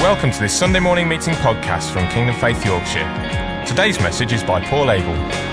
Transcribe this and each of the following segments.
Welcome to this Sunday morning meeting podcast from Kingdom Faith Yorkshire. Today's message is by Paul Abel.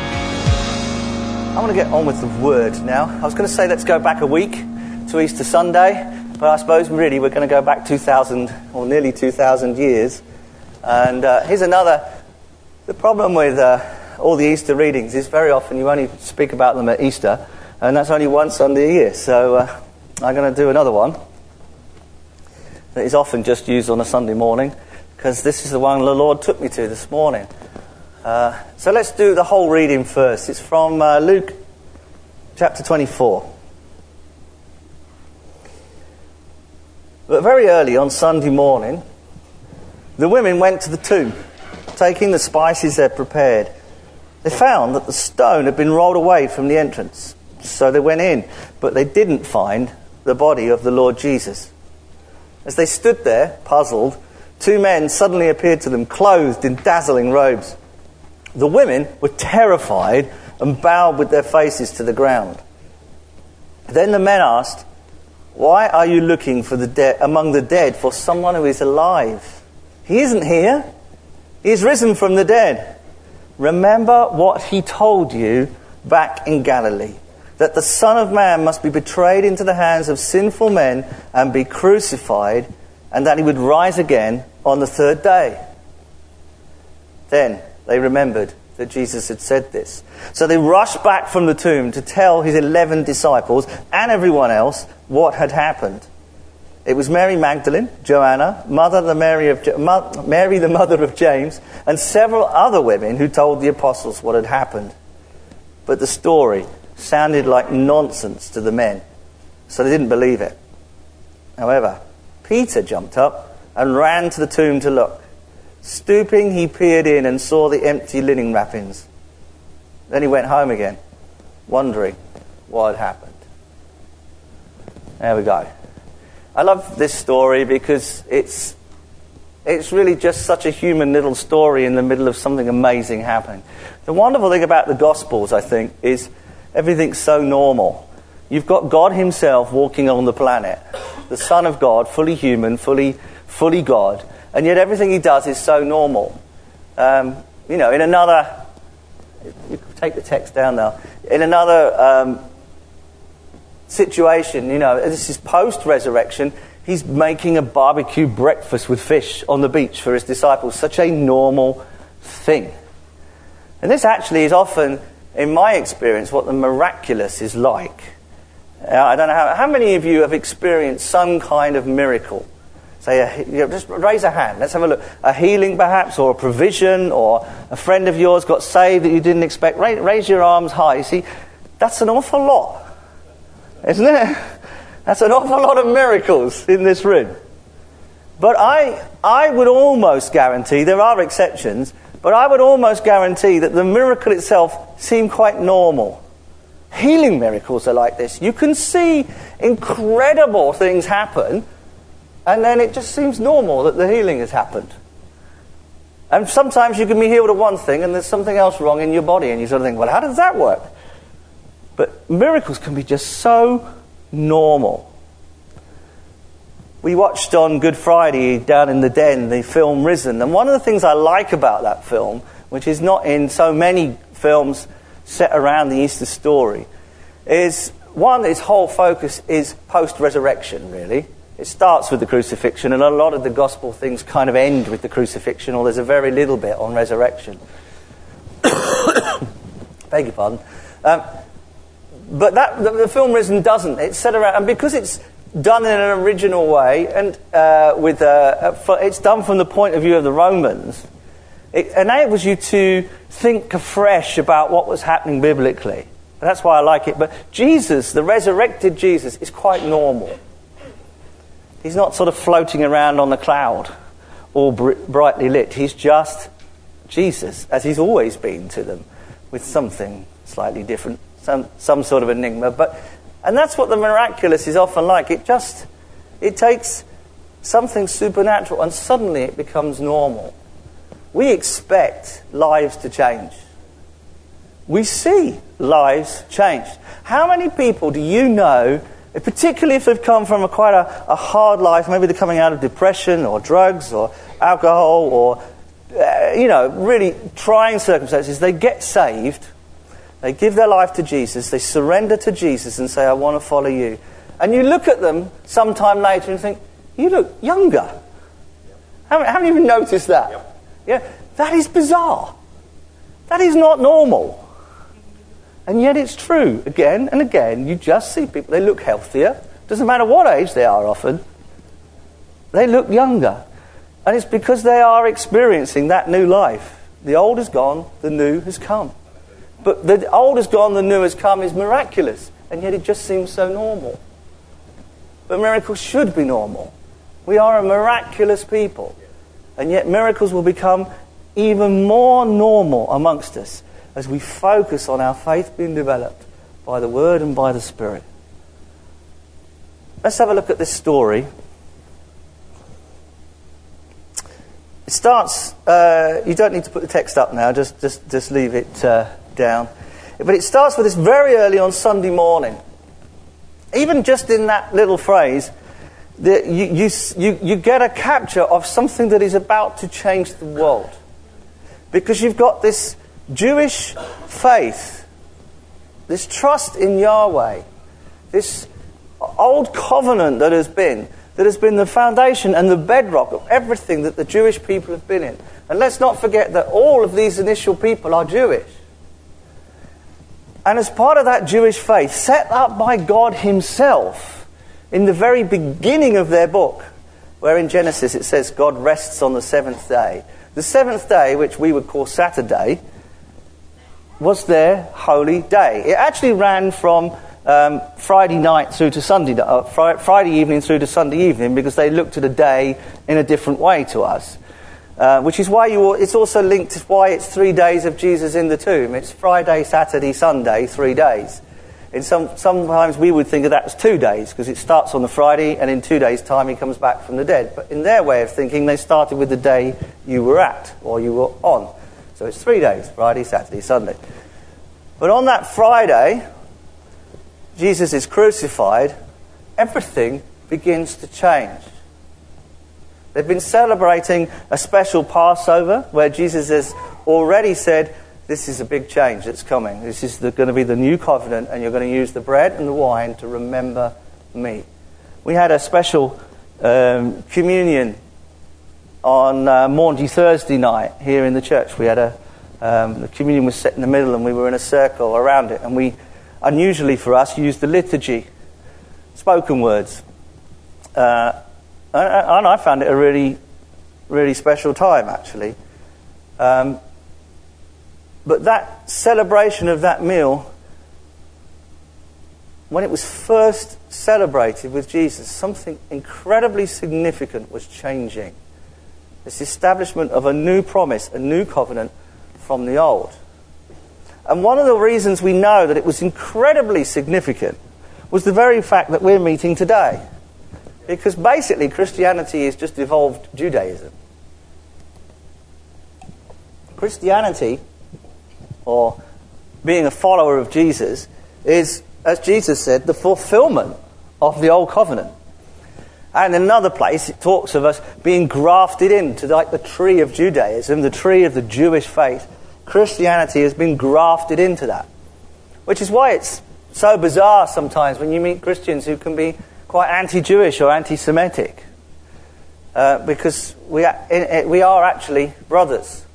I want to get on with the word now. I was going to say let's go back a week to Easter Sunday, but I suppose really we're going to go back 2,000 or nearly 2,000 years. And here's another. The problem with all the Easter readings is very often you only speak about them at Easter, and that's only one Sunday a year. So I'm going to do another one that is often just used on a Sunday morning, because this is the one the Lord took me to this morning. So let's do the whole reading first. It's from Luke chapter 24. But very early on Sunday morning, the women went to the tomb, taking the spices they'd prepared. They found that the stone had been rolled away from the entrance. So they went in, but they didn't find the body of the Lord Jesus. As they stood there, puzzled, two men suddenly appeared to them, clothed in dazzling robes. The women were terrified and bowed with their faces to the ground. Then the men asked, "Why are you looking for among the dead for someone who is alive? He isn't here. He is risen from the dead. Remember what he told you back in Galilee, that the Son of Man must be betrayed into the hands of sinful men and be crucified, and that he would rise again on the third day." Then they remembered that Jesus had said this. So they rushed back from the tomb to tell his 11 disciples and everyone else what had happened. It was Mary Magdalene, Joanna, Mary the mother of James, and several other women who told the apostles what had happened. But the story sounded like nonsense to the men, so they didn't believe it. However, Peter jumped up and ran to the tomb to look. Stooping, he peered in and saw the empty linen wrappings. Then he went home again, wondering what had happened. There we go. I love this story because it's really just such a human little story in the middle of something amazing happening. The wonderful thing about the Gospels, I think, is everything's so normal. You've got God himself walking on the planet, the Son of God, fully human, fully God, and yet everything he does is so normal. In another... You can take the text down now. In another situation, this is post-resurrection, he's making a barbecue breakfast with fish on the beach for his disciples. Such a normal thing. And this actually is often, in my experience, what the miraculous is like. I don't know how many of you have experienced some kind of miracle. Say, just raise a hand. Let's have a look. A healing, perhaps, or a provision, or a friend of yours got saved that you didn't expect. Raise your arms high. You see, that's an awful lot, isn't it? That's an awful lot of miracles in this room. But I would almost guarantee, there are exceptions, but I would almost guarantee that the miracle itself seemed quite normal. Healing miracles are like this. You can see incredible things happen, and then it just seems normal that the healing has happened. And sometimes you can be healed of one thing and there's something else wrong in your body, and you sort of think, well, how does that work? But miracles can be just so normal. We watched on Good Friday down in the den the film Risen, and one of the things I like about that film, which is not in so many films set around the Easter story, is one, its whole focus is post-resurrection, really. It starts with the crucifixion, and a lot of the gospel things kind of end with the crucifixion, or there's a very little bit on resurrection. Beg your pardon. But the film Risen doesn't. It's set around, and because it's done in an original way, and it's done from the point of view of the Romans, it enables you to think afresh about what was happening biblically. And that's why I like it. But Jesus, the resurrected Jesus, is quite normal. He's not sort of floating around on the cloud, all brightly lit. He's just Jesus, as he's always been to them, with something slightly different, some sort of enigma. And that's what the miraculous is often like. It takes something supernatural and suddenly it becomes normal. We expect lives to change. We see lives changed. How many people do you know Particularly if they've come from quite a hard life, maybe they're coming out of depression or drugs or alcohol or, really trying circumstances. They get saved, they give their life to Jesus, they surrender to Jesus and say, I want to follow you. And you look at them sometime later and think, you look younger. Haven't you even noticed that? Yep. Yeah, that is bizarre. That is not normal. And yet it's true. Again and again, you just see people, they look healthier. Doesn't matter what age they are often. They look younger. And it's because they are experiencing that new life. The old is gone, the new has come. But the old is gone, the new has come is miraculous. And yet it just seems so normal. But miracles should be normal. We are a miraculous people. And yet miracles will become even more normal amongst us as we focus on our faith being developed by the Word and by the Spirit. Let's have a look at this story. It starts, you don't need to put the text up now, just leave it down. But it starts with this very early on Sunday morning. Even just in that little phrase, you get a capture of something that is about to change the world. Because you've got this Jewish faith, this trust in Yahweh, this old covenant that has been the foundation and the bedrock of everything that the Jewish people have been in. And let's not forget that all of these initial people are Jewish. And as part of that Jewish faith, set up by God Himself in the very beginning of their book, where in Genesis it says God rests on the seventh day. The seventh day, which we would call Saturday, was their holy day. It actually ran from Friday night through to Sunday, Friday evening through to Sunday evening, because they looked at a day in a different way to us. Which is why it's also linked to why it's 3 days of Jesus in the tomb. It's Friday, Saturday, Sunday, 3 days. And sometimes we would think of that as 2 days, because it starts on the Friday and in 2 days' time He comes back from the dead. But in their way of thinking, they started with the day you were at or you were on. So it's 3 days, Friday, Saturday, Sunday. But on that Friday, Jesus is crucified, everything begins to change. They've been celebrating a special Passover where Jesus has already said, this is a big change that's coming. This is going to be the new covenant, and you're going to use the bread and the wine to remember me. We had a special communion on Maundy Thursday night here in the church. We had the communion was set in the middle and we were in a circle around it. And we, unusually for us, used the liturgy, spoken words. And I found it a really, really special time, actually. But that celebration of that meal, when it was first celebrated with Jesus, something incredibly significant was changing. This establishment of a new promise, a new covenant from the old. And one of the reasons we know that it was incredibly significant was the very fact that we're meeting today. Because basically Christianity is just evolved Judaism. Christianity, or being a follower of Jesus, is, as Jesus said, the fulfillment of the old covenant. And in another place it talks of us being grafted into like the tree of Judaism, the tree of the Jewish faith. Christianity has been grafted into that. Which is why it's so bizarre sometimes when you meet Christians who can be quite anti-Jewish or anti-Semitic. Because we are actually brothers.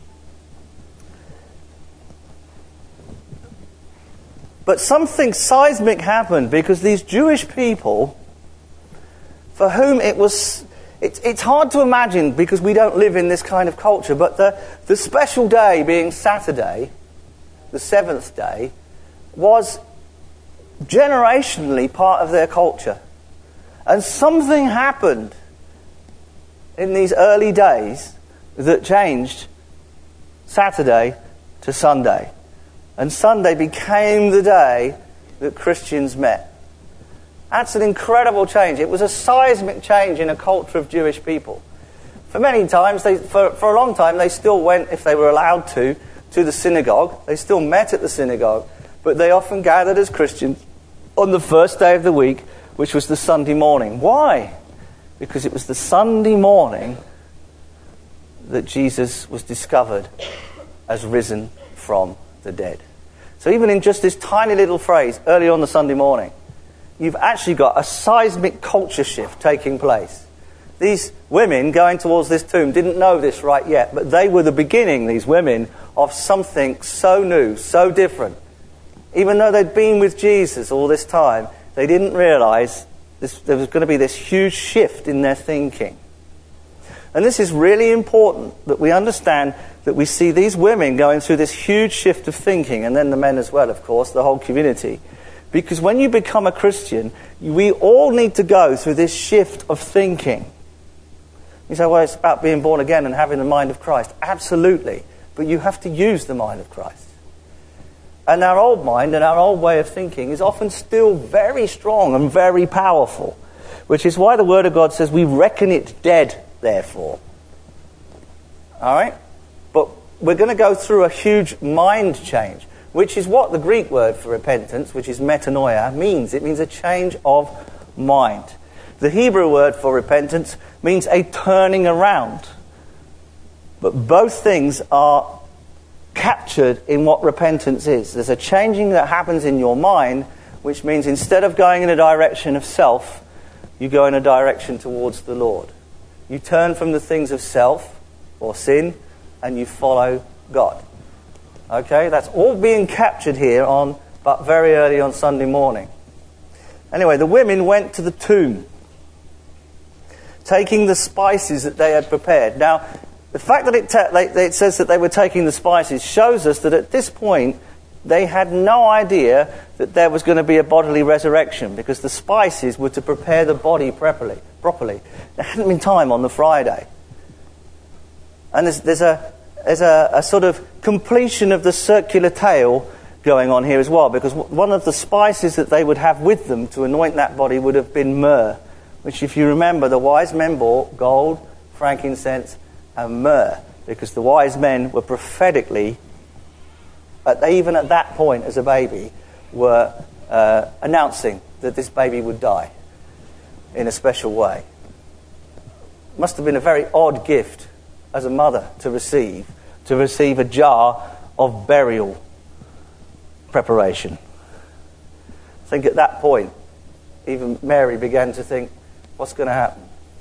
But something seismic happened because these Jewish people, for whom it's hard to imagine because we don't live in this kind of culture, but the special day being Saturday, the seventh day, was generationally part of their culture. And something happened in these early days that changed Saturday to Sunday. And Sunday became the day that Christians met. That's an incredible change. It was a seismic change in a culture of Jewish people. For many times, for a long time, they still went, if they were allowed to the synagogue. They still met at the synagogue. But they often gathered as Christians on the first day of the week, which was the Sunday morning. Why? Because it was the Sunday morning that Jesus was discovered as risen from the dead. So even in just this tiny little phrase, early on the Sunday morning, you've actually got a seismic culture shift taking place. These women going towards this tomb didn't know this right yet, but they were the beginning, these women, of something so new, so different. Even though they'd been with Jesus all this time, they didn't realise there was going to be this huge shift in their thinking. And this is really important, that we understand that we see these women going through this huge shift of thinking, and then the men as well, of course, the whole community. Because when you become a Christian, we all need to go through this shift of thinking. You say, well, it's about being born again and having the mind of Christ. Absolutely. But you have to use the mind of Christ. And our old mind and our old way of thinking is often still very strong and very powerful, which is why the Word of God says we reckon it dead, therefore. All right? But we're going to go through a huge mind change, which is what the Greek word for repentance, which is metanoia, means. It means a change of mind. The Hebrew word for repentance means a turning around. But both things are captured in what repentance is. There's a changing that happens in your mind, which means instead of going in a direction of self, you go in a direction towards the Lord. You turn from the things of self or sin and you follow God. Okay, that's all being captured here but very early on Sunday morning. Anyway, the women went to the tomb, taking the spices that they had prepared. Now, the fact that it says that they were taking the spices shows us that at this point they had no idea that there was going to be a bodily resurrection, because the spices were to prepare the body properly. There hadn't been time on the Friday. And there's a sort of completion of the circular tale going on here as well, because one of the spices that they would have with them to anoint that body would have been myrrh, which, if you remember, the wise men bought gold, frankincense and myrrh, because the wise men were prophetically, even at that point as a baby, were announcing that this baby would die in a special way. Must have been a very odd gift as a mother to receive a jar of burial preparation. I think at that point, even Mary began to think, what's going to happen?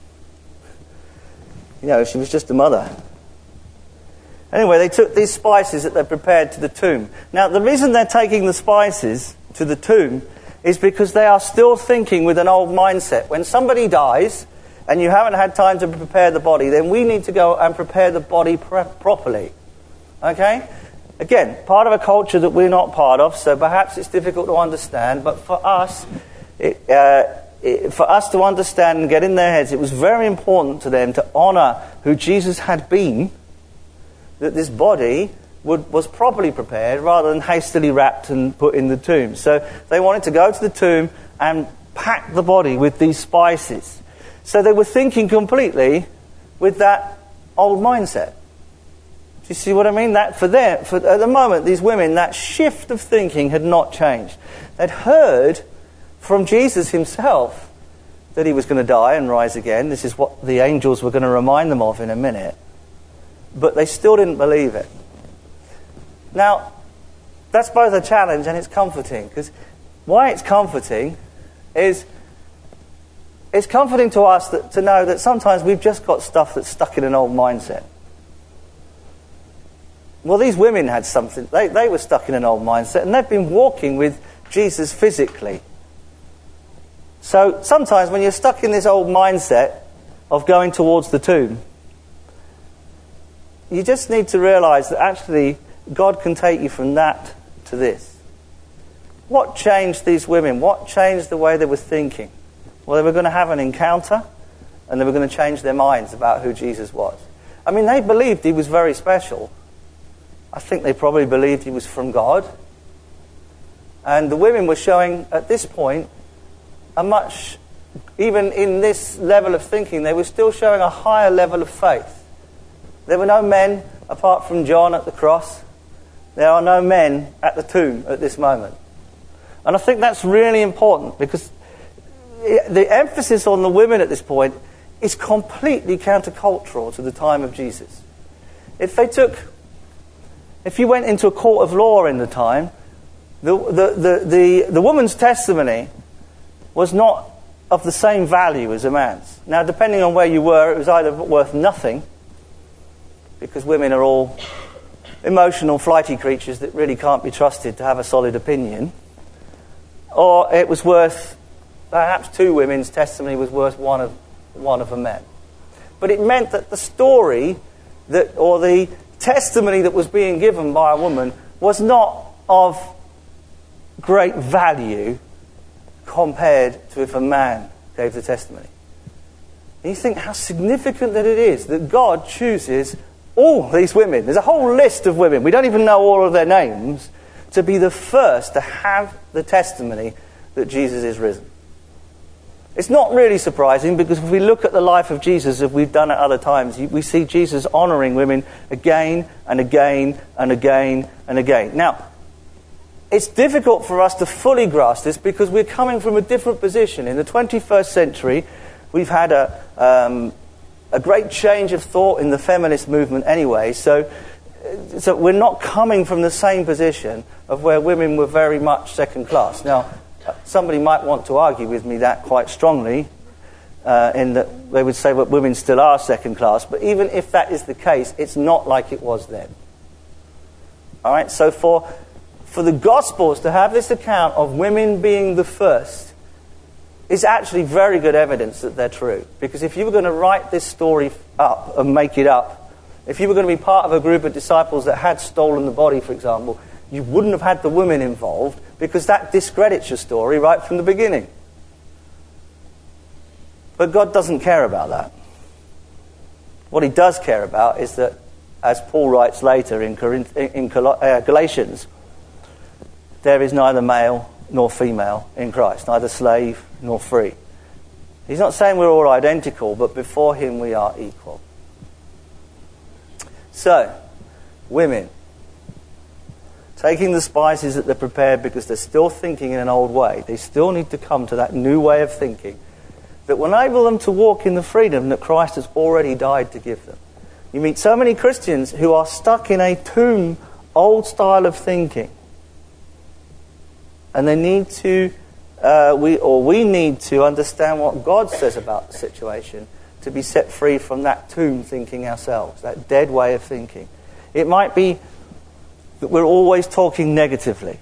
You know, she was just a mother. Anyway, they took these spices that they prepared to the tomb. Now, the reason they're taking the spices to the tomb is because they are still thinking with an old mindset. When somebody dies and you haven't had time to prepare the body, then we need to go and prepare the body properly. Okay? Again, part of a culture that we're not part of, so perhaps it's difficult to understand, but for us, for us to understand and get in their heads, it was very important to them to honour who Jesus had been, that this body was properly prepared rather than hastily wrapped and put in the tomb. So they wanted to go to the tomb and pack the body with these spices. So they were thinking completely with that old mindset. Do you see what I mean? That for at the moment, these women, that shift of thinking had not changed. They'd heard from Jesus himself that he was going to die and rise again. This is what the angels were going to remind them of in a minute. But they still didn't believe it. Now, that's both a challenge and it's comforting. Because why it's comforting is it's comforting to us to know that sometimes we've just got stuff that's stuck in an old mindset. Well, these women had something. They were stuck in an old mindset, and they've been walking with Jesus physically. So sometimes when you're stuck in this old mindset of going towards the tomb, you just need to realise that actually God can take you from that to this. What changed these women? What changed the way they were thinking? Well, they were going to have an encounter, and they were going to change their minds about who Jesus was. I mean, they believed he was very special. I think they probably believed he was from God. And the women were showing, at this point, even in this level of thinking, they were still showing a higher level of faith. There were no men apart from John at the cross. There are no men at the tomb at this moment. And I think that's really important because the emphasis on the women at this point is completely countercultural to the time of Jesus. If you went into a court of law in the time, the woman's testimony was not of the same value as a man's. Now, depending on where you were, it was either worth nothing, because women are all emotional, flighty creatures that really can't be trusted to have a solid opinion, or it was worth, perhaps two women's testimony was worth one of a man. But it meant that the story or the testimony that was being given by a woman was not of great value compared to if a man gave the testimony. And you think how significant that it is that God chooses all these women. There's a whole list of women. We don't even know all of their names, to be the first to have the testimony that Jesus is risen. It's not really surprising, because if we look at the life of Jesus, as we've done at other times, we see Jesus honouring women again and again and again and again. Now, it's difficult for us to fully grasp this because we're coming from a different position. In the 21st century, we've had a great change of thought in the feminist movement anyway, so we're not coming from the same position of where women were very much second class. Now, somebody might want to argue with me that quite strongly, in that they would say that women still are second class, but even if that is the case, it's not like it was then. All right, so for the Gospels to have this account of women being the first is actually very good evidence that they're true. Because if you were going to write this story up and make it up, if you were going to be part of a group of disciples that had stolen the body, for example, you wouldn't have had the women involved, because that discredits your story right from the beginning. But God doesn't care about that. What he does care about is that, as Paul writes later in Galatians, there is neither male nor female in Christ, neither slave nor free. He's not saying we're all identical, but before him we are equal. So, women, taking the spices that they're prepared because they're still thinking in an old way, they still need to come to that new way of thinking that will enable them to walk in the freedom that Christ has already died to give them. You meet so many Christians who are stuck in a tomb, old style of thinking. And they need to, we need to understand what God says about the situation to be set free from that tomb thinking ourselves, that dead way of thinking. It might be that we're always talking negatively.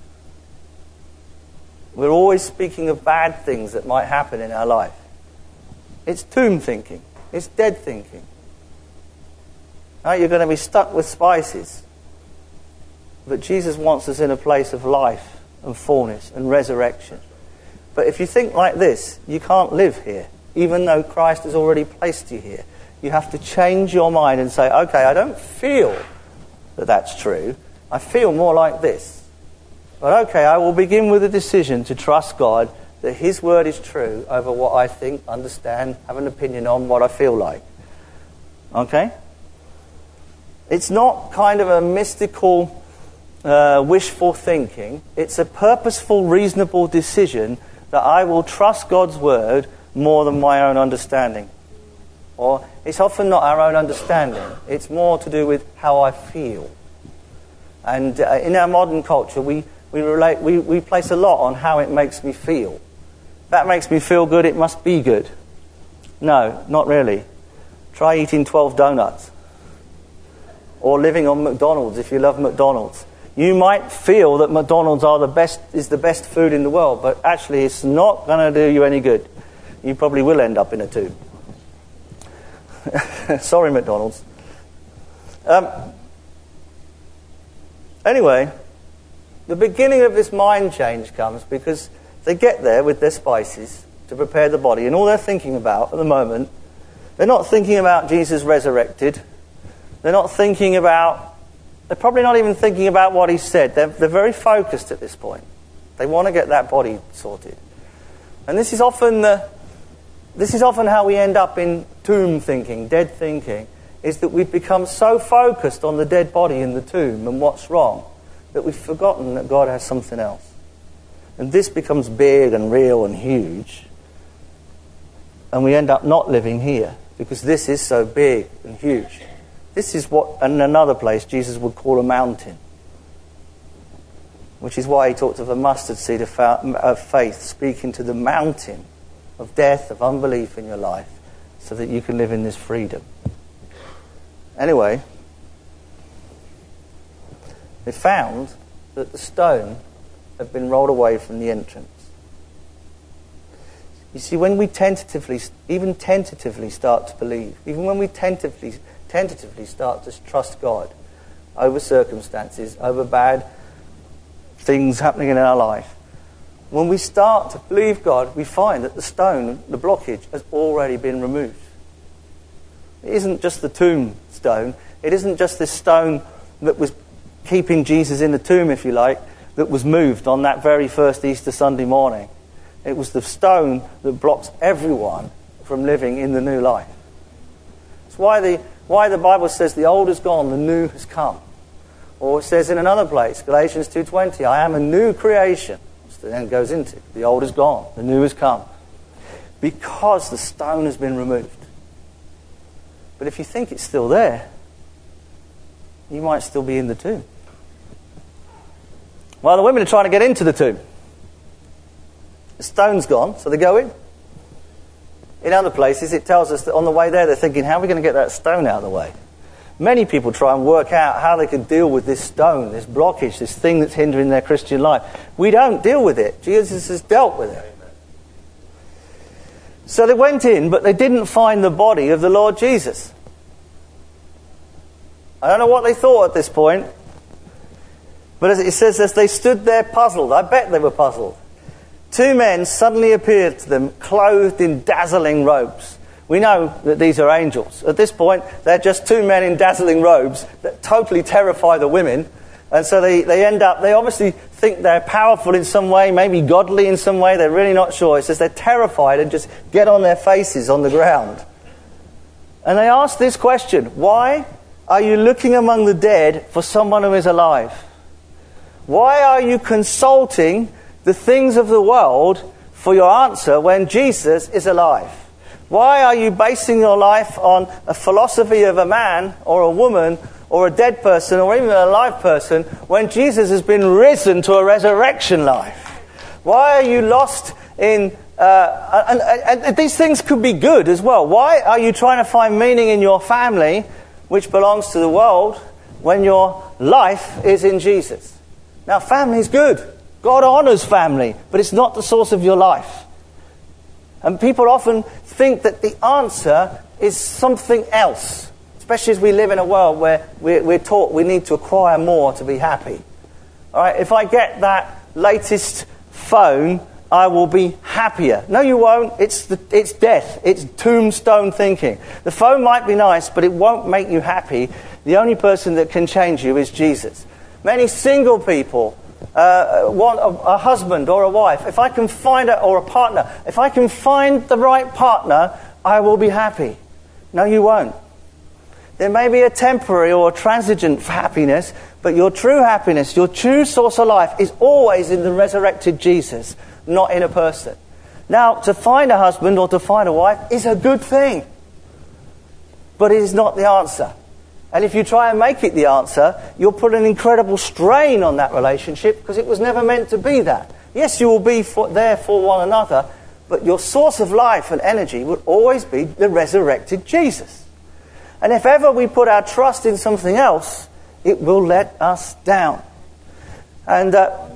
We're always speaking of bad things that might happen in our life. It's tomb thinking. It's dead thinking. Right? You're going to be stuck with spices. But Jesus wants us in a place of life and fullness and resurrection. But if you think like this, you can't live here, even though Christ has already placed you here. You have to change your mind and say, okay, I don't feel that that's true. I feel more like this. But okay, I will begin with a decision to trust God that his word is true over what I think, understand, have an opinion on, what I feel like. Okay? It's not kind of a mystical, wishful thinking. It's a purposeful, reasonable decision that I will trust God's word more than my own understanding. Or it's often not our own understanding. It's more to do with how I feel. And in our modern culture, we place a lot on how it makes me feel. If that makes me feel good, it must be good. No, not really. Try eating 12 donuts. Or living on McDonald's if you love McDonald's. You might feel that McDonald's is the best food in the world, but actually it's not going to do you any good. You probably will end up in a tube. Sorry, McDonald's. Anyway, the beginning of this mind change comes because they get there with their spices to prepare the body, and all they're thinking about at the moment, they're not thinking about Jesus resurrected. They're probably not even thinking about what he said. They're very focused at this point. They want to get that body sorted. And this is often how we end up in tomb thinking, dead thinking, is that we've become so focused on the dead body in the tomb and what's wrong that we've forgotten that God has something else. and this becomes big and real and huge, and we end up not living here because this is so big and huge. This is what, in another place, Jesus would call a mountain, which is why he talked of a mustard seed of faith, speaking to the mountain of death, of unbelief in your life, so that you can live in this freedom. Anyway, they found that the stone had been rolled away from the entrance. You see, when we even tentatively start to believe, even when we tentatively start to trust God over circumstances, over bad things happening in our life, when we start to believe God, we find that the stone, the blockage, has already been removed. It isn't just the tombstone. It isn't just this stone that was keeping Jesus in the tomb, if you like, that was moved on that very first Easter Sunday morning. It was the stone that blocks everyone from living in the new life. It's why the Bible says the old is gone, the new has come. Or it says in another place, Galatians 2:20, I am a new creation. So then it goes into the old is gone, the new has come. Because the stone has been removed. But if you think it's still there, you might still be in the tomb. Well, the women are trying to get into the tomb. The stone's gone, so they go in. In other places, it tells us that on the way there, they're thinking, how are we going to get that stone out of the way? Many people try and work out how they can deal with this stone, this blockage, this thing that's hindering their Christian life. We don't deal with it. Jesus has dealt with it. So they went in, but they didn't find the body of the Lord Jesus. I don't know what they thought at this point. But as it says, as they stood there puzzled, I bet they were puzzled. Two men suddenly appeared to them, clothed in dazzling robes. We know that these are angels. At this point, they're just two men in dazzling robes that totally terrify the women. And so they obviously think they're powerful in some way, maybe godly in some way. They're really not sure. It says they're terrified and just get on their faces on the ground. And they ask this question, why are you looking among the dead for someone who is alive? Why are you consulting the things of the world for your answer when Jesus is alive? Why are you basing your life on a philosophy of a man or a woman or a dead person or even a live person when Jesus has been risen to a resurrection life? Why are you lost in... and these things could be good as well. Why are you trying to find meaning in your family, which belongs to the world, when your life is in Jesus? Now, family is good. God honours family, but it's not the source of your life. And people often think that the answer is something else, especially as we live in a world where we're taught we need to acquire more to be happy. All right, if I get that latest phone, I will be happier. No, you won't. It's death. It's tombstone thinking. The phone might be nice, but it won't make you happy. The only person that can change you is Jesus. Many single people want a husband or a wife. If I can find or a partner, if I can find the right partner, I will be happy. No, you won't. There may be a temporary or a transigent happiness, but your true happiness, your true source of life is always in the resurrected Jesus, not in a person. Now, to find a husband or to find a wife is a good thing, but it is not the answer. And if you try and make it the answer, you'll put an incredible strain on that relationship because it was never meant to be that. Yes, you will be there for one another, but your source of life and energy will always be the resurrected Jesus. And if ever we put our trust in something else, it will let us down. And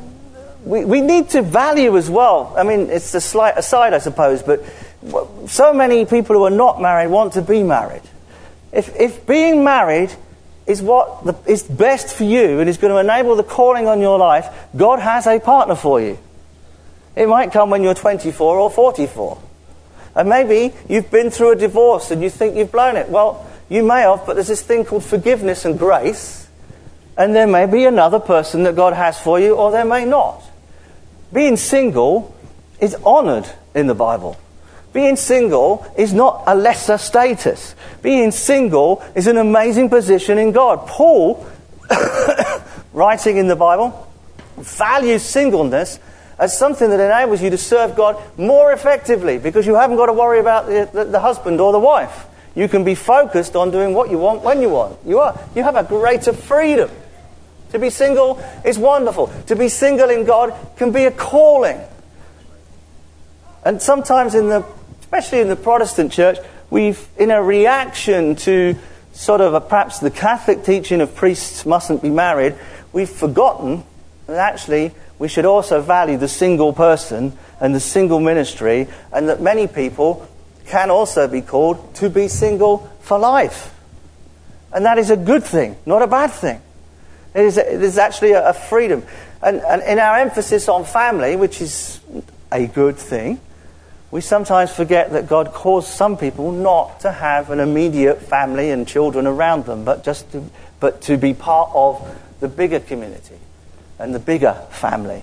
we need to value as well. I mean, it's a slight aside, I suppose, but so many people who are not married want to be married. If being married is what is best for you and is going to enable the calling on your life, God has a partner for you. It might come when you're 24 or 44. And maybe you've been through a divorce and you think you've blown it. Well, you may have, but there's this thing called forgiveness and grace. And there may be another person that God has for you, or there may not. Being single is honoured in the Bible. Being single is not a lesser status. Being single is an amazing position in God. Paul, writing in the Bible, values singleness as something that enables you to serve God more effectively, because you haven't got to worry about the husband or the wife. You can be focused on doing what you want when you want. You have a greater freedom. To be single is wonderful. To be single in God can be a calling. And sometimes especially in the Protestant church, in a reaction to sort of perhaps the Catholic teaching of priests mustn't be married, we've forgotten that actually we should also value the single person and the single ministry, and that many people can also be called to be single for life. And that is a good thing, not a bad thing. It is actually a freedom. And in our emphasis on family, which is a good thing, we sometimes forget that God calls some people not to have an immediate family and children around them, but to be part of the bigger community and the bigger family.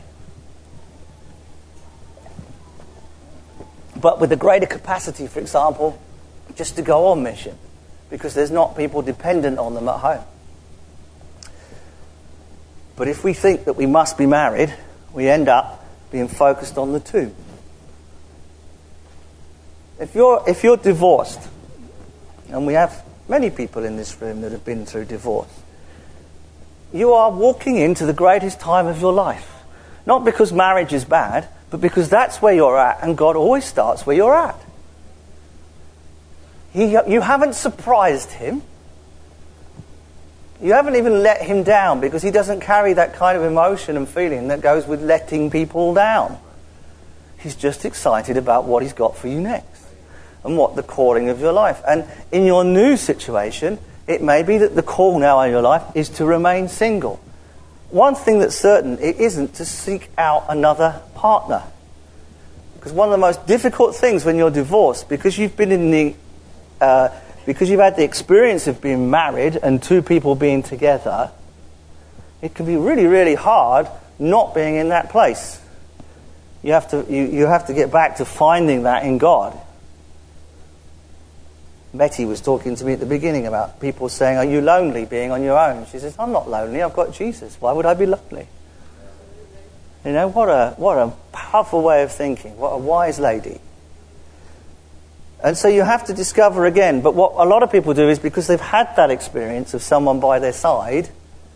But with a greater capacity, for example, just to go on mission, because there's not people dependent on them at home. But if we think that we must be married, we end up being focused on the two. If you're divorced, and we have many people in this room that have been through divorce, you are walking into the greatest time of your life. Not because marriage is bad, but because that's where you're at, and God always starts where you're at. You haven't surprised him. You haven't even let him down, because he doesn't carry that kind of emotion and feeling that goes with letting people down. He's just excited about what he's got for you next and what the calling of your life. And in your new situation, it may be that the call now in your life is to remain single. One thing that's certain, it isn't to seek out another partner. Because one of the most difficult things when you're divorced, because you've been because you've had the experience of being married and two people being together, it can be really, really hard not being in that place. You have to get back to finding that in God. Betty was talking to me at the beginning about people saying, "Are you lonely being on your own?" She says, "I'm not lonely. I've got Jesus. Why would I be lonely?" You know, what a powerful way of thinking. What a wise lady. And so you have to discover again. But what a lot of people do is, because they've had that experience of someone by their side,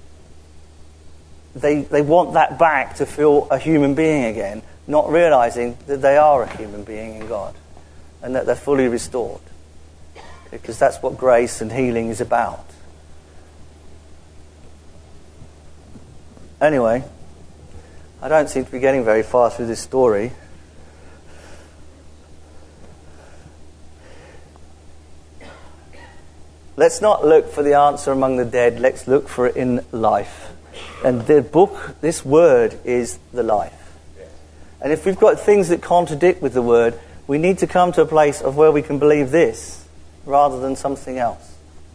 they want that back to feel a human being again, not realizing that they are a human being in God and that they're fully restored. Because that's what grace and healing is about. Anyway, I don't seem to be getting very far through this story. Let's not look for the answer among the dead. Let's look for it in life. And this word is the life. And if we've got things that contradict with the word, we need to come to a place of where we can believe this rather than something else.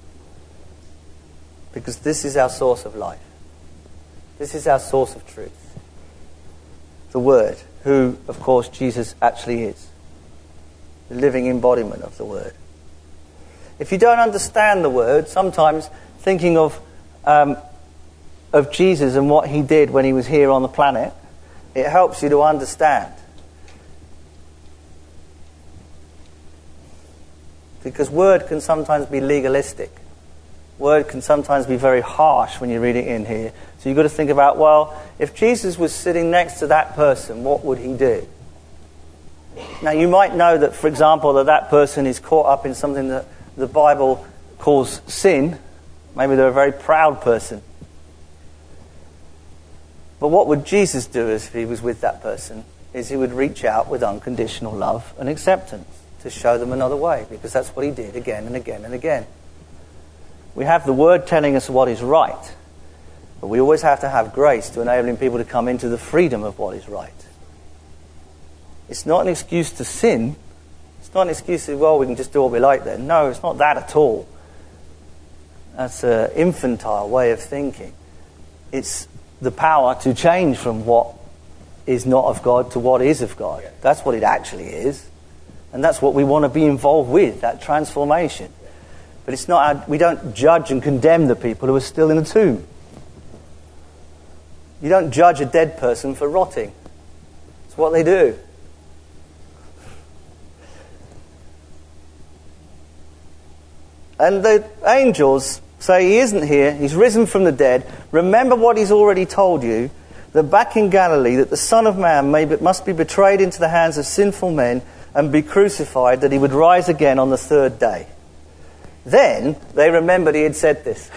Because this is our source of life. This is our source of truth. The Word, who, of course, Jesus actually is. The living embodiment of the Word. If you don't understand the Word, sometimes thinking of Jesus and what he did when he was here on the planet, it helps you to understand. Because word can sometimes be legalistic. Word can sometimes be very harsh when you read it in here. So you've got to think about, well, if Jesus was sitting next to that person, what would he do? Now, you might know that, for example, that person is caught up in something that the Bible calls sin. Maybe they're a very proud person. But what would Jesus do if he was with that person? Is he would reach out with unconditional love and acceptance to show them another way, because that's what he did again and again and again. We have the Word telling us what is right, but we always have to have grace to enabling people to come into the freedom of what is right. It's not an excuse to sin. It's not an excuse to, well, we can just do what we like then. No, it's not that at all. That's an infantile way of thinking. It's the power to change from what is not of God to what is of God. That's what it actually is. And that's what we want to be involved with, that transformation. But it's not. We don't judge and condemn the people who are still in the tomb. You don't judge a dead person for rotting. It's what they do. And the angels say he isn't here, he's risen from the dead. Remember what he's already told you, that back in Galilee, that the Son of Man must be betrayed into the hands of sinful men and be crucified, that he would rise again on the third day. Then they remembered he had said this.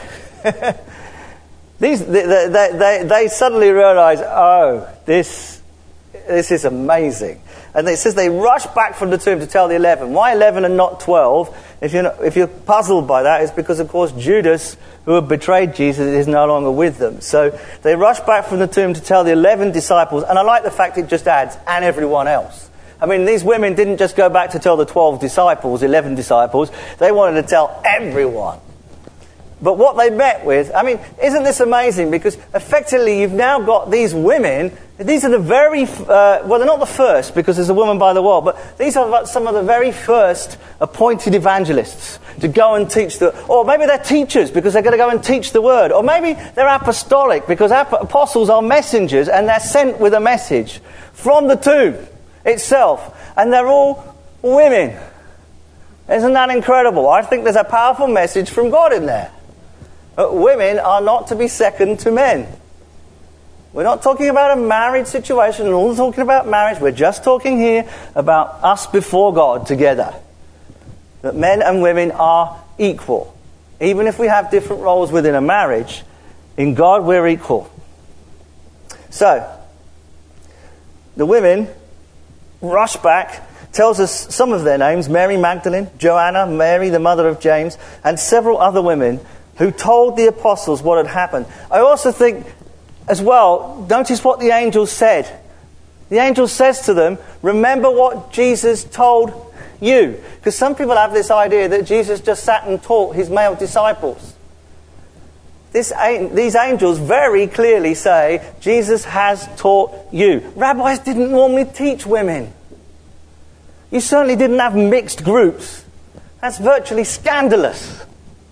They suddenly realised, oh, this is amazing. And it says they rushed back from the tomb to tell the 11. Why 11 and not 12? If you're puzzled by that, it's because, of course, Judas, who had betrayed Jesus, is no longer with them. So they rushed back from the tomb to tell the 11 disciples. And I like the fact it just adds, and everyone else. I mean, these women didn't just go back to tell the 12 disciples, 11 disciples. They wanted to tell everyone. But what they met with, I mean, isn't this amazing? Because effectively you've now got these women, these are the very, well, they're not the first because there's a woman by the wall, but these are some of the very first appointed evangelists to go and teach or maybe they're teachers because they're going to go and teach the word. Or maybe they're apostolic because apostles are messengers and they're sent with a message from the tomb itself. And they're all women. Isn't that incredible? I think there's a powerful message from God in there. Women are not to be second to men. We're not talking about a married situation. We're not talking about marriage. We're just talking here about us before God together. That men and women are equal. Even if we have different roles within a marriage, in God we're equal. So, the women rush back, tells us some of their names: Mary Magdalene, Joanna, Mary the mother of James, and several other women who told the apostles what had happened. I also think, as well, notice what the angel said. The angel says to them, remember what Jesus told you. Because some people have this idea that Jesus just sat and taught his male disciples. These angels very clearly say, Jesus has taught you. Rabbis didn't normally teach women. You certainly didn't have mixed groups. That's virtually scandalous.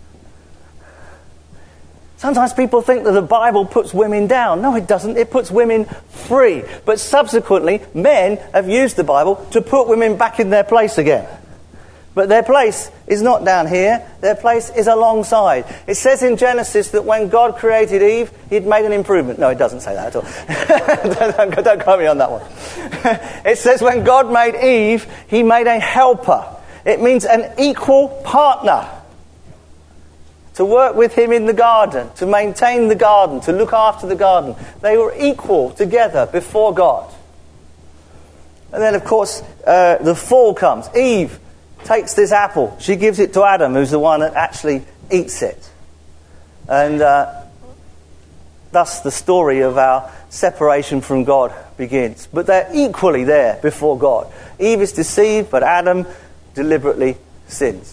Sometimes people think that the Bible puts women down. No, it doesn't. It puts women free. But subsequently, men have used the Bible to put women back in their place again. But their place is not down here. Their place is alongside. It says in Genesis that when God created Eve, he'd made an improvement. No, it doesn't say that at all. Don't quote me on that one. It says when God made Eve, he made a helper. It means an equal partner. To work with him in the garden, to maintain the garden, to look after the garden. They were equal together before God. And then, of course, the fall comes. Eve takes this apple. She gives it to Adam, who's the one that actually eats it. And thus the story of our separation from God begins. But they're equally there before God. Eve is deceived, but Adam deliberately sins.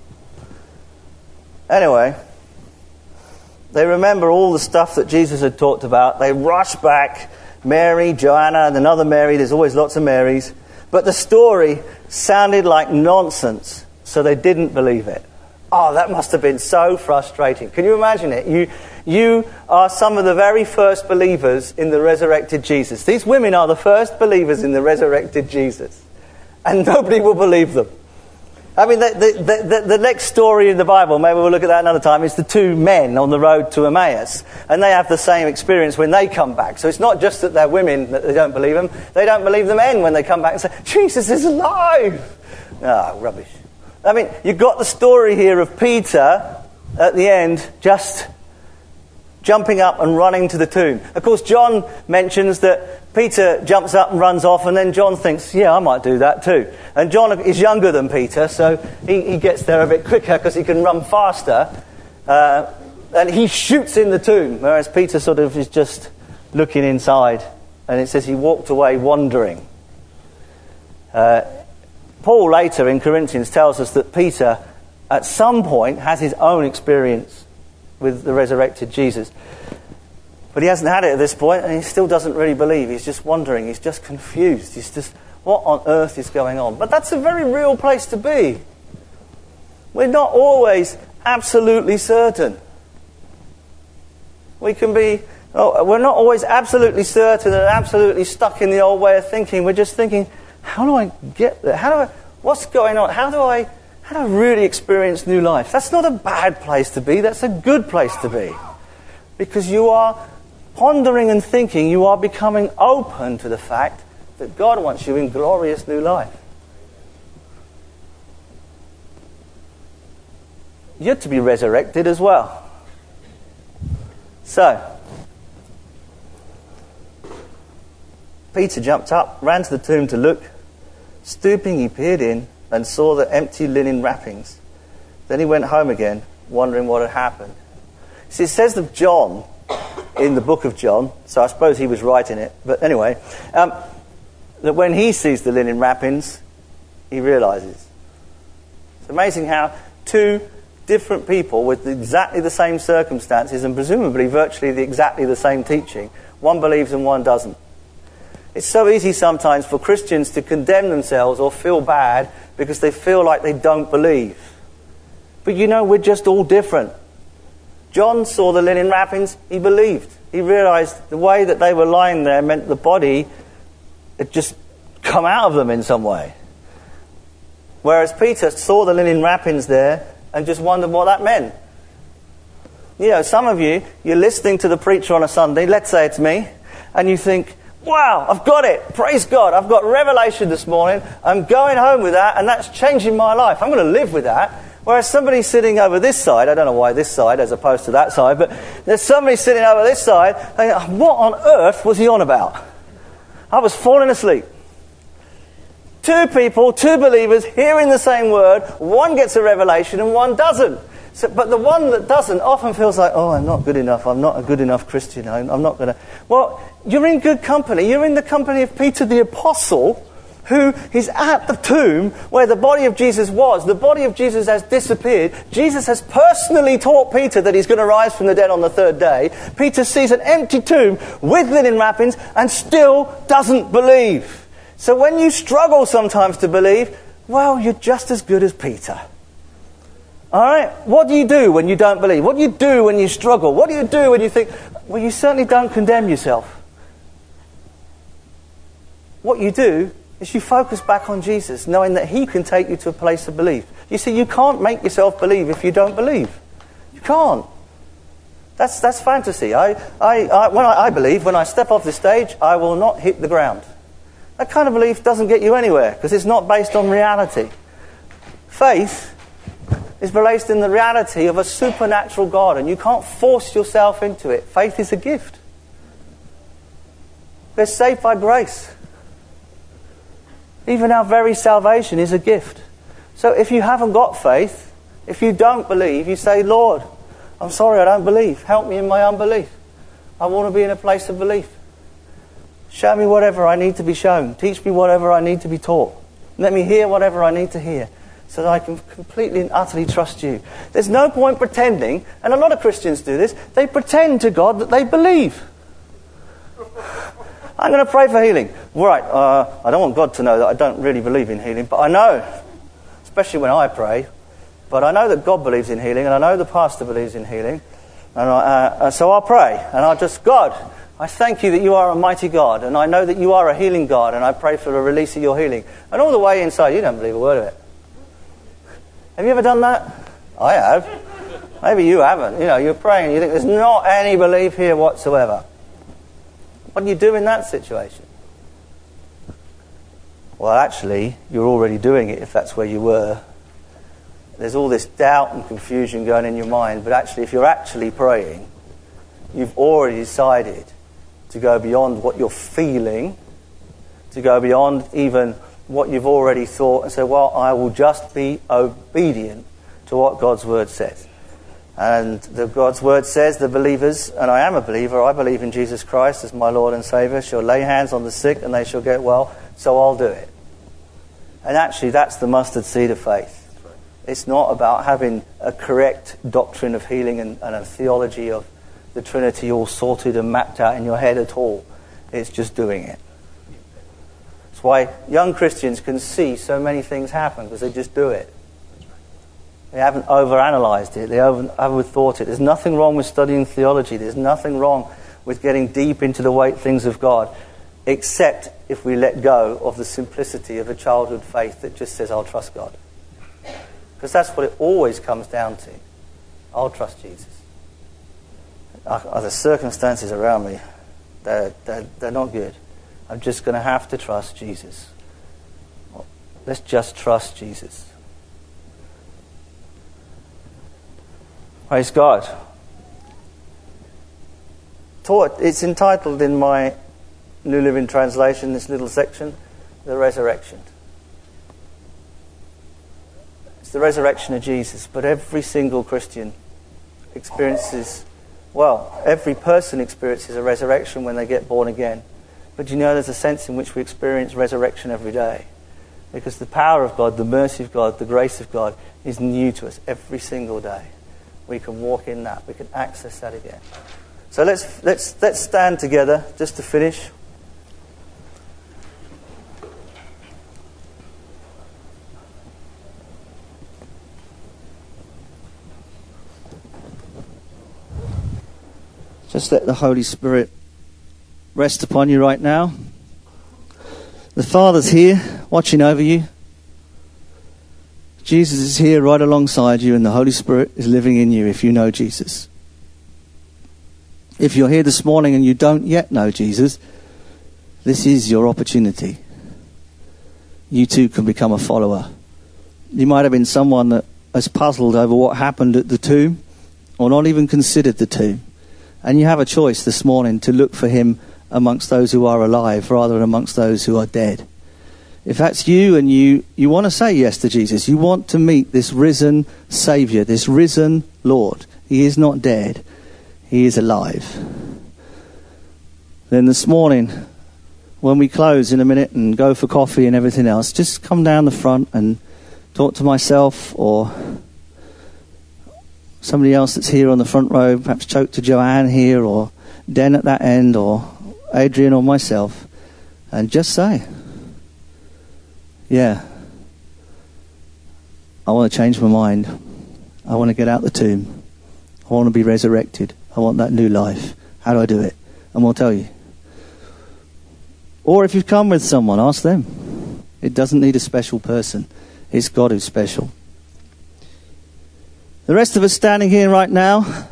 Anyway, they remember all the stuff that Jesus had talked about. They rush back. Mary, Joanna, and another Mary. There's always lots of Marys. But the story sounded like nonsense, so they didn't believe it. Oh, that must have been so frustrating. Can you imagine it? You are some of the very first believers in the resurrected Jesus. These women are the first believers in the resurrected Jesus. And nobody will believe them. I mean, the next story in the Bible, maybe we'll look at that another time, is the two men on the road to Emmaus. And they have the same experience when they come back. So it's not just that they're women that they don't believe them. They don't believe the men when they come back and say, Jesus is alive. Ah, rubbish. I mean, you've got the story here of Peter at the end just jumping up and running to the tomb. Of course, John mentions that Peter jumps up and runs off, and then John thinks, yeah, I might do that too. And John is younger than Peter, so he gets there a bit quicker because he can run faster. And he shoots in the tomb, whereas Peter sort of is just looking inside. And it says he walked away wondering. Paul later in Corinthians tells us that Peter at some point has his own experience with the resurrected Jesus. But he hasn't had it at this point, and he still doesn't really believe. He's just wondering. He's just confused. He's just, what on earth is going on? But that's a very real place to be. We're not always absolutely certain. We can be We're not always absolutely certain and absolutely stuck in the old way of thinking. We're just thinking, how do I get there? What's going on? How do I really experience new life? That's not a bad place to be. That's a good place to be. Because you are pondering and thinking, you are becoming open to the fact that God wants you in glorious new life. You're to be resurrected as well. So, Peter jumped up, ran to the tomb to look. Stooping, he peered in and saw the empty linen wrappings. Then he went home again, wondering what had happened. See, it says of John, in the book of John, so I suppose he was writing it, but anyway, that when he sees the linen wrappings, he realizes. It's amazing how two different people with exactly the same circumstances and presumably virtually exactly the same teaching, one believes and one doesn't. It's so easy sometimes for Christians to condemn themselves or feel bad because they feel like they don't believe. But we're just all different. John saw the linen wrappings, he believed. He realized the way that they were lying there meant the body had just come out of them in some way. Whereas Peter saw the linen wrappings there and just wondered what that meant. Some of you, you're listening to the preacher on a Sunday, let's say it's me, and you think, wow, I've got it. Praise God. I've got revelation this morning. I'm going home with that, and that's changing my life. I'm going to live with that. Whereas somebody sitting over this side, I don't know why this side as opposed to that side, but there's somebody sitting over this side, thinking, what on earth was he on about? I was falling asleep. Two people, two believers, hearing the same word. One gets a revelation and one doesn't. But the one that doesn't often feels like, oh, I'm not good enough. I'm not a good enough Christian. I'm not going to... Well, you're in good company. You're in the company of Peter the Apostle, who is at the tomb where the body of Jesus was. The body of Jesus has disappeared. Jesus has personally taught Peter that he's going to rise from the dead on the third day. Peter sees an empty tomb with linen wrappings and still doesn't believe. So when you struggle sometimes to believe, well, you're just as good as Peter. All right? What do you do when you don't believe? What do you do when you struggle? What do you do when you think, well, you certainly don't condemn yourself. What you do is you focus back on Jesus, knowing that he can take you to a place of belief. You see, you can't make yourself believe if you don't believe. You can't. That's fantasy. When I believe, when I step off the stage, I will not hit the ground. That kind of belief doesn't get you anywhere because it's not based on reality. Faith is based in the reality of a supernatural God, and you can't force yourself into it. Faith is a gift. We're saved by grace. Even our very salvation is a gift. So if you haven't got faith, if you don't believe, you say, Lord, I'm sorry, I don't believe. Help me in my unbelief. I want to be in a place of belief. Show me whatever I need to be shown. Teach me whatever I need to be taught. Let me hear whatever I need to hear so that I can completely and utterly trust you. There's no point pretending, and a lot of Christians do this, they pretend to God that they believe. I'm going to pray for healing. Right, I don't want God to know that I don't really believe in healing, but I know, especially when I pray, but I know that God believes in healing, and I know the pastor believes in healing, and so I'll pray, and I'll just, God, I thank you that you are a mighty God, and I know that you are a healing God, and I pray for a release of your healing. And all the way inside, you don't believe a word of it. Have you ever done that? I have. Maybe you haven't. You're praying and you think there's not any belief here whatsoever. What do you do in that situation? Well, actually, you're already doing it if that's where you were. There's all this doubt and confusion going in your mind, but actually, if you're actually praying, you've already decided to go beyond what you're feeling, to go beyond even what you've already thought and say, well, I will just be obedient to what God's Word says. And God's Word says the believers, and I am a believer, I believe in Jesus Christ as my Lord and Saviour, shall lay hands on the sick and they shall get well, so I'll do it. And actually that's the mustard seed of faith. It's not about having a correct doctrine of healing and a theology of the Trinity all sorted and mapped out in your head at all. It's just doing it. That's why young Christians can see so many things happen, because they just do it. They haven't overanalyzed it. They haven't overthought it. There's nothing wrong with studying theology. There's nothing wrong with getting deep into the weight things of God, except if we let go of the simplicity of a childhood faith that just says, I'll trust God. Because that's what it always comes down to. I'll trust Jesus. The circumstances around me, they're not good. I'm just going to have to trust Jesus. Let's just trust Jesus. Praise God. It's entitled in my New Living Translation, this little section, the resurrection. It's the resurrection of Jesus, but every single Christian experiences, every person experiences a resurrection when they get born again. But you know there's a sense in which we experience resurrection every day. Because the power of God, the mercy of God, the grace of God is new to us every single day. We can walk in that. We can access that again. So let's stand together just to finish. Just let the Holy Spirit rest upon you right now. The Father's here, watching over you. Jesus is here right alongside you, and the Holy Spirit is living in you if you know Jesus. If you're here this morning and you don't yet know Jesus, this is your opportunity. You too can become a follower. You might have been someone that has puzzled over what happened at the tomb, or not even considered the tomb. And you have a choice this morning to look for him amongst those who are alive rather than amongst those who are dead. If that's you and you want to say yes to Jesus, you want to meet this risen Saviour, this risen Lord. He is not dead. He is alive. Then this morning, when we close in a minute and go for coffee and everything else, just come down the front and talk to myself or somebody else that's here on the front row, perhaps talk to Joanne here or Den at that end or Adrian or myself, and just say, yeah, I want to change my mind. I want to get out the tomb. I want to be resurrected. I want that new life. How do I do it? And we'll tell you. Or if you've come with someone, ask them. It doesn't need a special person. It's God who's special. The rest of us standing here right now,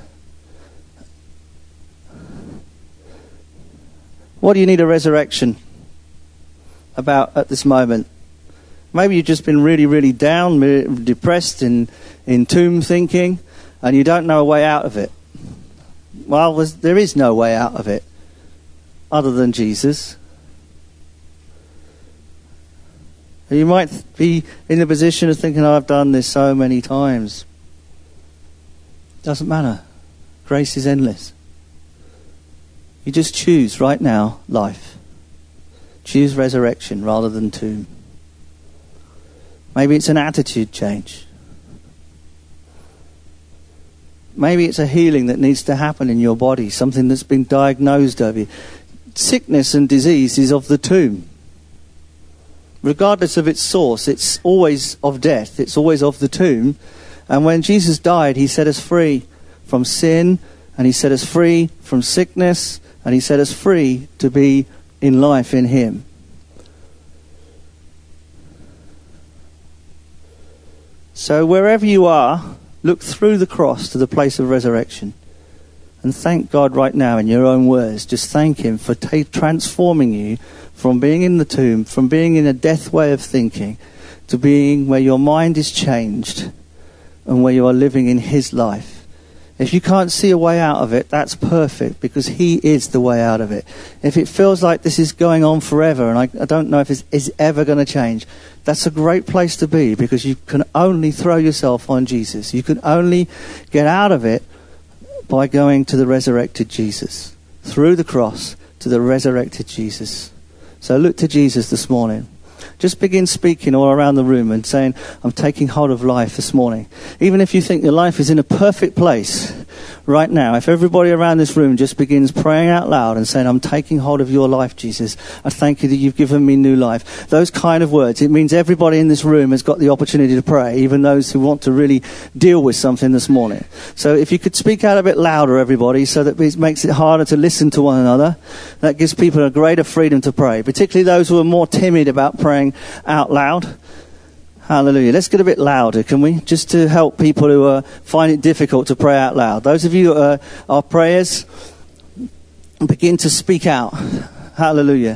what do you need a resurrection about at this moment? Maybe you've just been really, really down, depressed, in tomb thinking, and you don't know a way out of it. Well, there is no way out of it other than Jesus. You might be in the position of thinking, I've done this so many times. Doesn't matter. Grace is endless. You just choose right now life. Choose resurrection rather than tomb. Maybe it's an attitude change. Maybe it's a healing that needs to happen in your body, something that's been diagnosed of you. Sickness and disease is of the tomb. Regardless of its source, it's always of death. It's always of the tomb. And when Jesus died, he set us free from sin, and he set us free from sickness, and he set us free to be in life in him. So wherever you are, look through the cross to the place of resurrection. And thank God right now in your own words. Just thank him for transforming you from being in the tomb, from being in a death way of thinking, to being where your mind is changed and where you are living in his life. If you can't see a way out of it, that's perfect, because he is the way out of it. If it feels like this is going on forever, and I don't know if it's ever going to change, that's a great place to be, because you can only throw yourself on Jesus. You can only get out of it by going to the resurrected Jesus, through the cross to the resurrected Jesus. So look to Jesus this morning. Just begin speaking all around the room and saying, I'm taking hold of life this morning. Even if you think your life is in a perfect place, right now, if everybody around this room just begins praying out loud and saying, I'm taking hold of your life, Jesus. I thank you that you've given me new life. Those kind of words, it means everybody in this room has got the opportunity to pray, even those who want to really deal with something this morning. So if you could speak out a bit louder, everybody, so that it makes it harder to listen to one another, that gives people a greater freedom to pray, particularly those who are more timid about praying out loud. Hallelujah. Let's get a bit louder, can we? Just to help people who find it difficult to pray out loud. Those of you who are prayers, begin to speak out. Hallelujah.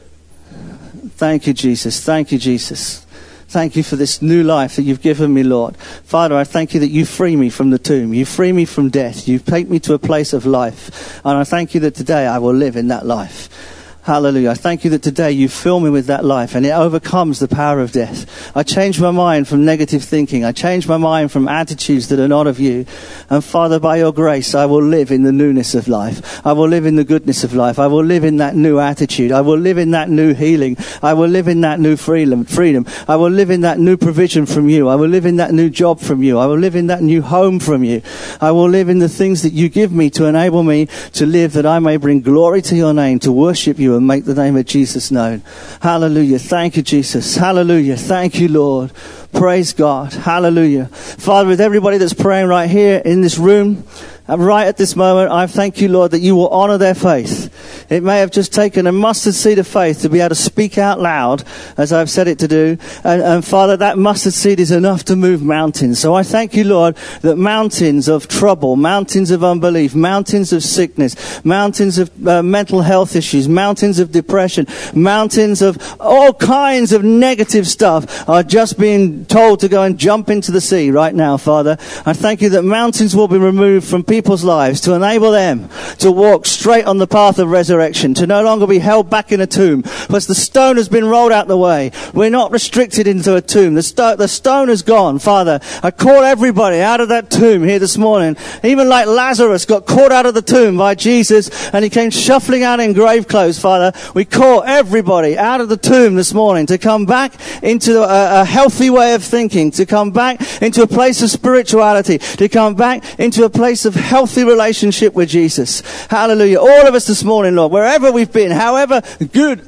Thank you, Jesus. Thank you, Jesus. Thank you for this new life that you've given me, Lord. Father, I thank you that you free me from the tomb. You free me from death. You take me to a place of life. And I thank you that today I will live in that life. Hallelujah. I thank you that today you fill me with that life and it overcomes the power of death. I change my mind from negative thinking. I change my mind from attitudes that are not of you. And Father, by your grace, I will live in the newness of life. I will live in the goodness of life. I will live in that new attitude. I will live in that new healing. I will live in that new freedom. I will live in that new provision from you. I will live in that new job from you. I will live in that new home from you. I will live in the things that you give me to enable me to live, that I may bring glory to your name, to worship you and make the name of Jesus known. Hallelujah. Thank you, Jesus. Hallelujah. Thank you, Lord. Praise God. Hallelujah. Father, with everybody that's praying right here in this room, right at this moment, I thank you, Lord, that you will honor their faith. It may have just taken a mustard seed of faith to be able to speak out loud, as I've said it to do. And Father, that mustard seed is enough to move mountains. So I thank you, Lord, that mountains of trouble, mountains of unbelief, mountains of sickness, mountains of mental health issues, mountains of depression, mountains of all kinds of negative stuff are just being told to go and jump into the sea right now, Father. I thank you that mountains will be removed from people's lives to enable them to walk straight on the path of resurrection, to no longer be held back in a tomb, because the stone has been rolled out the way. We're not restricted into a tomb. The stone is gone, Father. I call everybody out of that tomb here this morning, even like Lazarus got caught out of the tomb by Jesus and he came shuffling out in grave clothes, Father. We call everybody out of the tomb this morning to come back into a healthy way of thinking, to come back into a place of spirituality, to come back into a place of healthy relationship with Jesus. Hallelujah. All of us this morning, Lord, wherever we've been, however good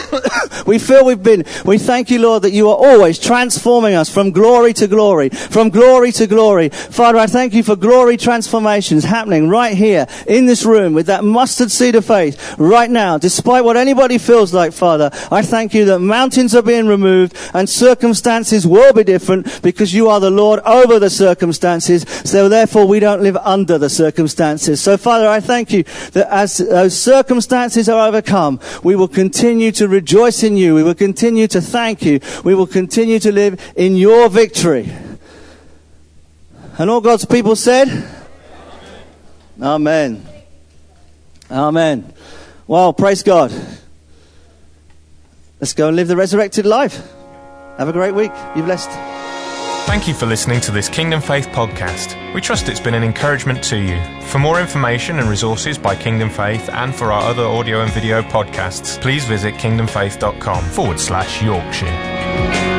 we feel we've been, we thank you, Lord, that you are always transforming us from glory to glory, from glory to glory. Father, I thank you for glory transformations happening right here in this room with that mustard seed of faith right now. Despite what anybody feels like, Father, I thank you that mountains are being removed and circumstances will be different because you are the Lord over the circumstances. So therefore we don't live under the circumstances. So Father, I thank you that as those circumstances are overcome, we will continue to rejoice in you. We will continue to thank you. We will continue to live in your victory. And all God's people said, Amen. Amen. Well, praise God. Let's go and live the resurrected life. Have a great week. Be blessed. Thank you for listening to this Kingdom Faith podcast. We trust it's been an encouragement to you. For more information and resources by Kingdom Faith and for our other audio and video podcasts, please visit kingdomfaith.com/Yorkshire.